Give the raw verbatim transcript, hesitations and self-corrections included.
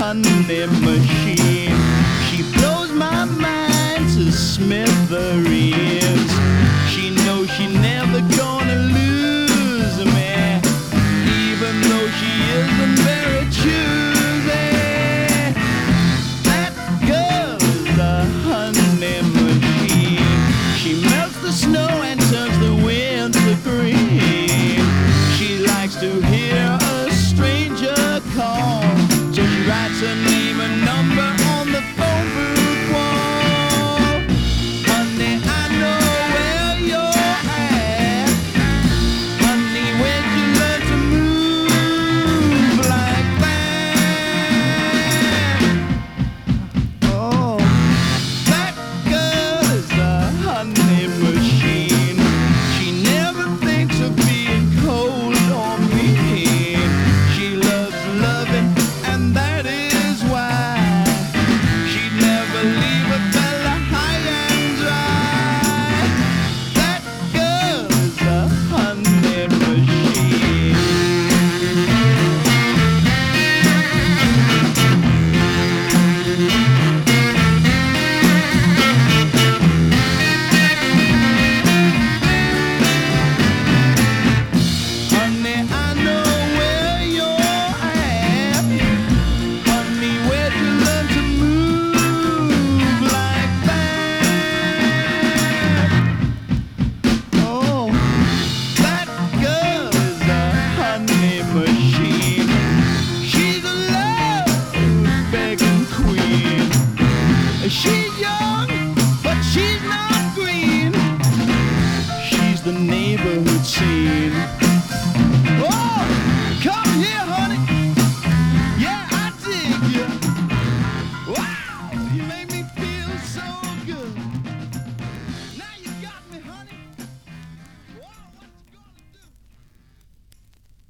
honey machine. She blows my mind to smithereens. She knows she never gonna lose me, even though she isn't very choosy. That girl is a honey machine. She melts the snow and turns the wind to green. She likes to hear a stranger call, so she writes her name and number on the phone booth wall. Honey, I know where you're at. Honey, where'd you learn to move like that? Oh, that girl is a honey machine. She never thinks of being cold or mean. She loves loving, and that is why she'd never leave a fella high and dry. That girl is a honey machine. Honey, I know where you're at. Honey, where'd you learn to move like that? Oh, that girl is a honey machine. She's a love-begging queen. She's young, but she's not